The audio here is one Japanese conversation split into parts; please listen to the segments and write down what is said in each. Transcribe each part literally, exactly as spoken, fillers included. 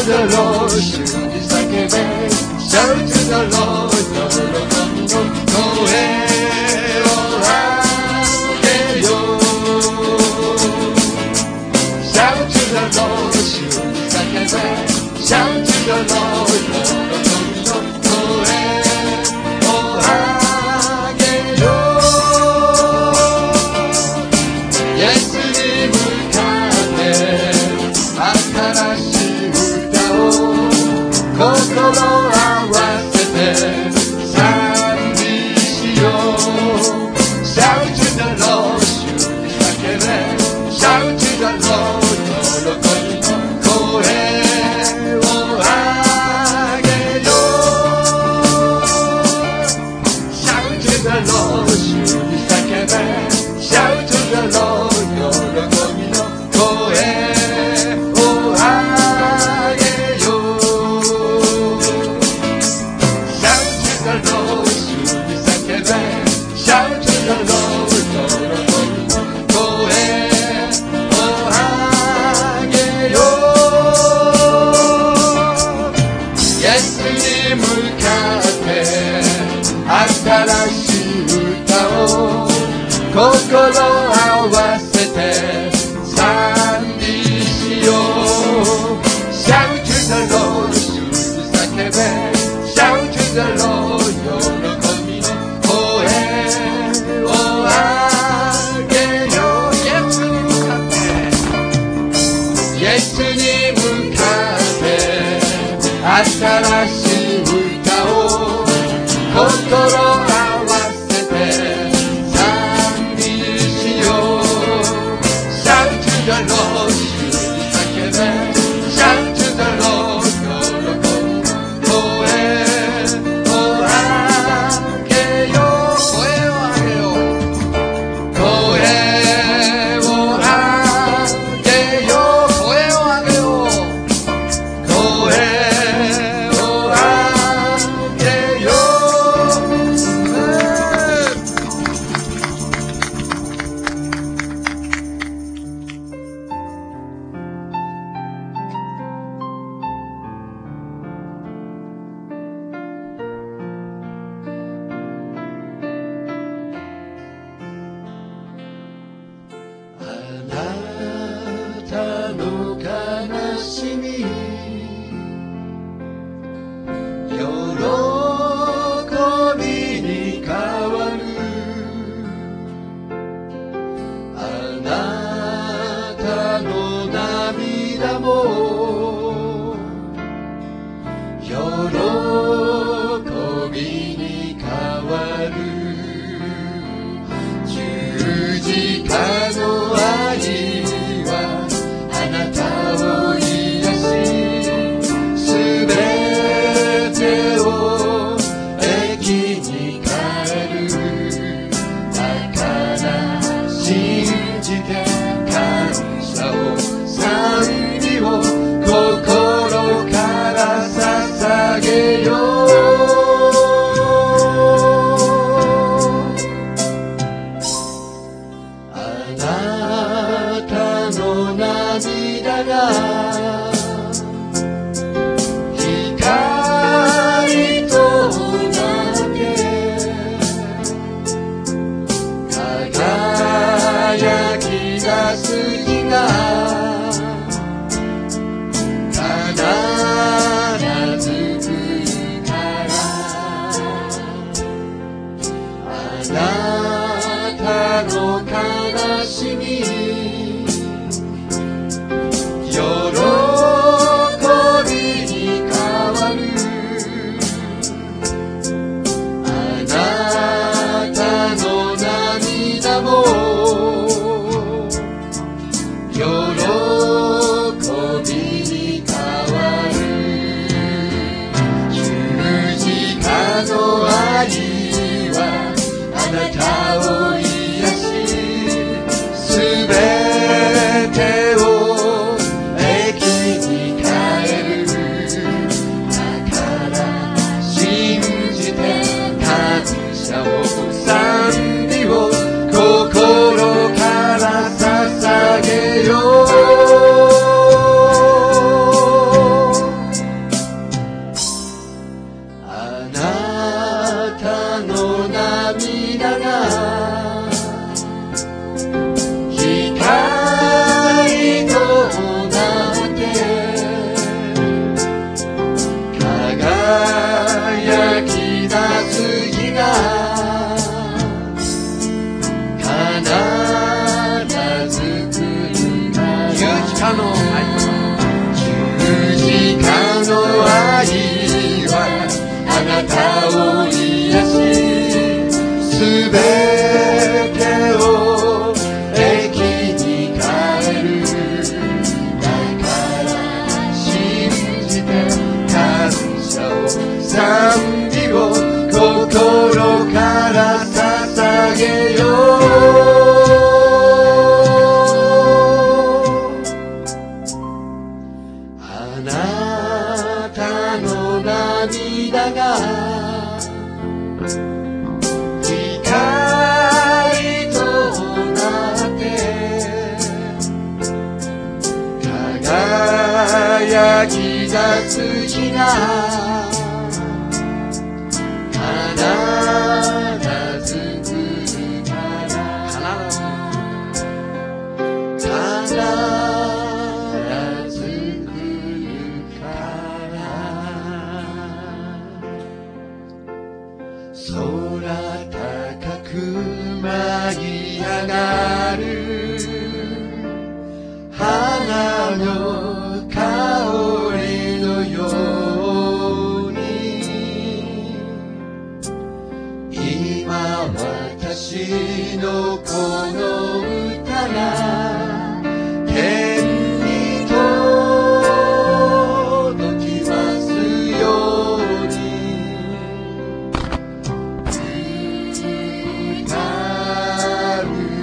the Lord 主に叫べ Shout to the Lord 喜びの声を上げよう Shout to the Lord 主に叫べ Shout to the Lord 喜びの声を上げよう Yes に向かって新しい歌を心合わせて賛美しよう Shout to the Lord 主に叫べ Shout to the Lord 喜びの声を上げよう Shout to the Lord 主に叫べ Shout to the Lord 喜びの声新しい歌を心合わせて賛美しよう Shout to the Lord 主に叫べ Shout to the Lord 喜びの声を上げよう Yes に向かって Yes に向かって新しい歌を心合わせて賛美しよの涙が光となって輝き出す日が必ず来るから十字架の愛十字架の愛はあなたを癒しすべてを益に変えるだから信じて感謝を賛美を心から捧げようあなたの涙が光となって輝き出す日が必ず来るから必ず来るから空高く舞い上がる花の香りのように今私のこの歌が天に届きますように歌う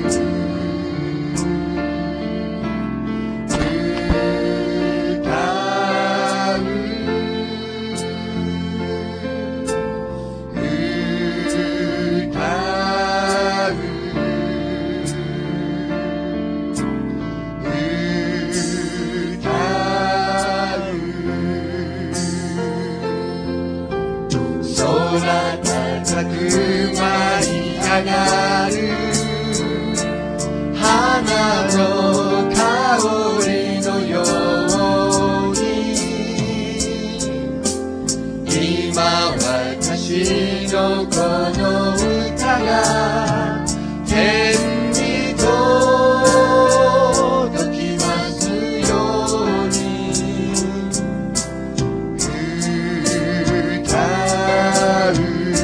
空高く舞い上がる花の香りのように今私のこの歌が天に届きますように歌う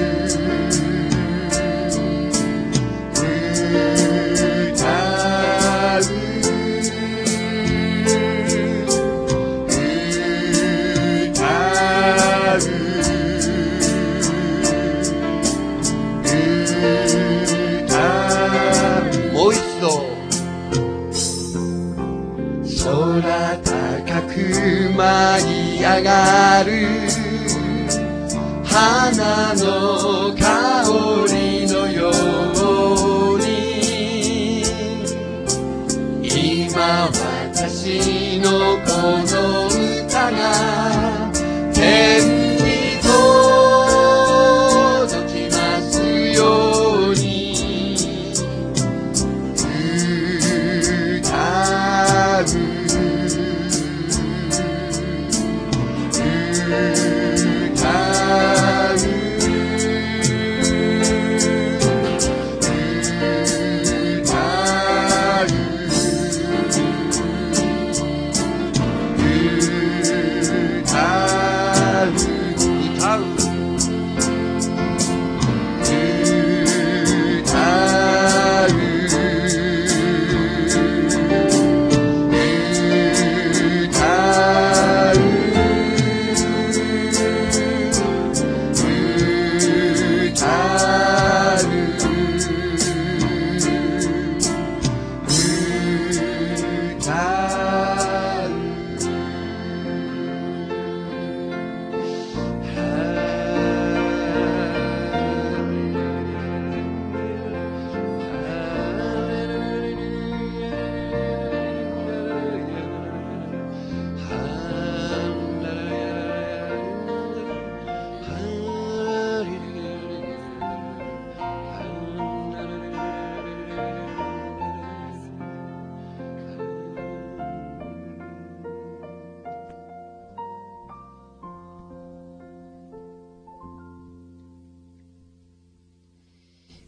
もう一度空高く舞い上がる花の香りのように今私のこの歌が天に届きますように歌う歌う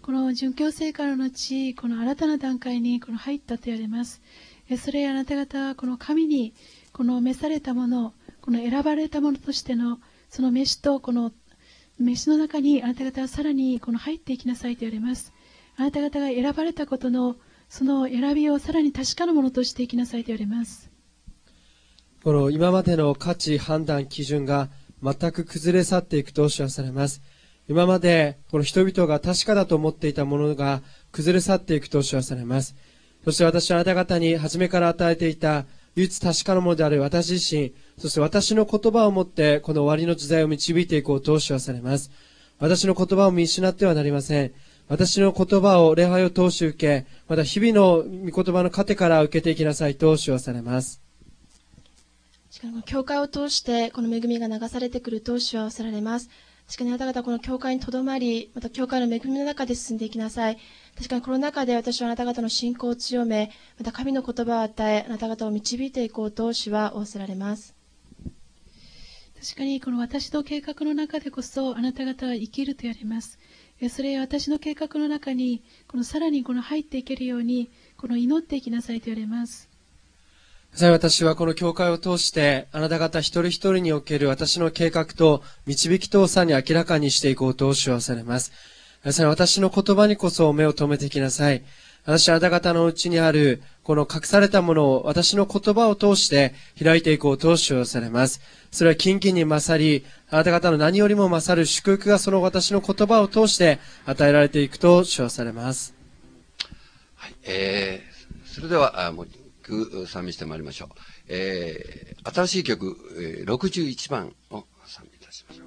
この殉教生活の後、この新たな段階にこの入ったと言われます。それあなた方はこの神にこの召されたもの、この選ばれたものとしてのその召しとこの召しの中にあなた方はさらにこの入っていきなさいと言われます。あなた方が選ばれたことのその選びをさらに確かなものとしていきなさいと言われます。 この今までの価値判断基準が全く崩れ去っていくと主はされます。今までこの人々が確かだと思っていたものが崩れ去っていくと主はされます。そして私はあなた方に初めから与えていた唯一確かなものである私自身、そして私の言葉をもってこの終わりの時代を導いていこうと主はされます。私の言葉を見失ってはなりません。私の言葉を礼拝を通し受け、また日々の御言葉の糧から受けていきなさいと主はされます。 しかも教会を通してこの恵みが流されてくると主はおっしゃられます。確かにあなた方はこの教会にとどまり、また教会の恵みの中で進んでいきなさい。確かにこの中で私はあなた方の信仰を強め、また神の言葉を与え、あなた方を導いていこうと主は仰せられます。 確かにこの私の計画の中でこそあなた方は生きると言われます。それは私の計画の中にこのさらにこの入っていけるようにこの祈っていきなさいと言われます。 私はこの教会を通してあなた方一人一人における私の計画と導きとをさに明らかにしていこうと主はされます。私の言葉にこそ目を留めていきなさい。私はあなた方のうちにあるこの隠されたものを私の言葉を通して開いていこうと主はされます。それは近々に勝り、あなた方の何よりも勝る祝福がその私の言葉を通して与えられていくと主はされます。 はい、えー、それではもう賛美してまいりましょう。えー、新しい曲、えー、ろくじゅういちばんを賛美いたしましょう。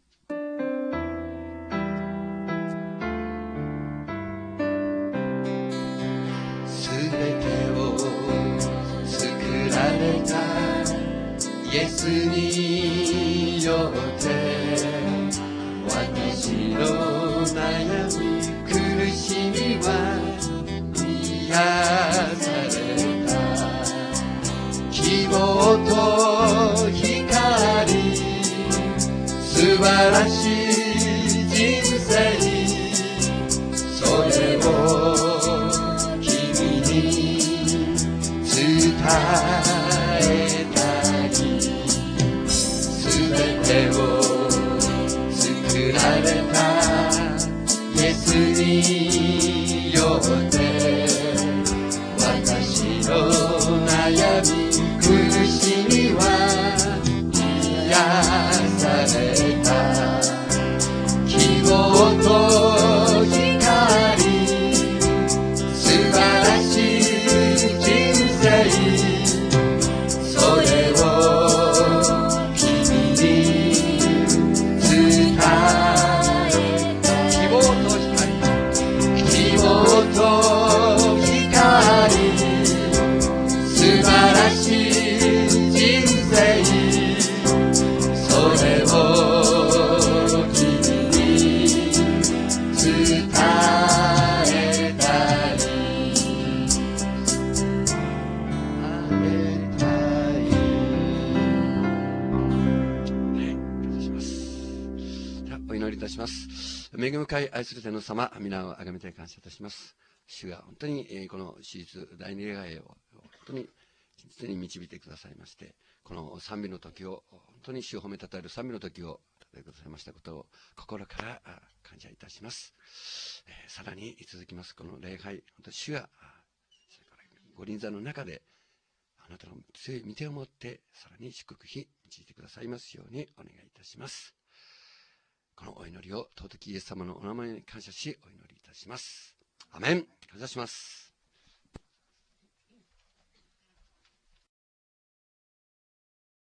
すべてを作られたイエスによって私の悩み苦しみは癒され希望と光素晴らしい人生それを君に伝えたいすべてを作られたイエスによって私の悩み苦しみは癒された希望と光素晴らしい人生それを君に伝えた希望と光希望と光素晴らしい人生それを君に伝えたい伝えたいではお祈りいたします。恵み深い愛する天の様皆をあがめて感謝いたします。主が本当にこのシリーズ第二礼拝を本当に実に導いてくださいまして、この賛美の時を本当に主を褒めたたえる賛美の時をたたえてくださいましたことを心から感謝いたします。えー、さらに続きますこの礼拝、本当に主がご臨座の中であなたの強い御手を持ってさらに祝福し導いてくださいますようにお願いいたします。このお祈りを尊きイエス様のお名前に感謝しお祈りいたします。アメン。感謝します。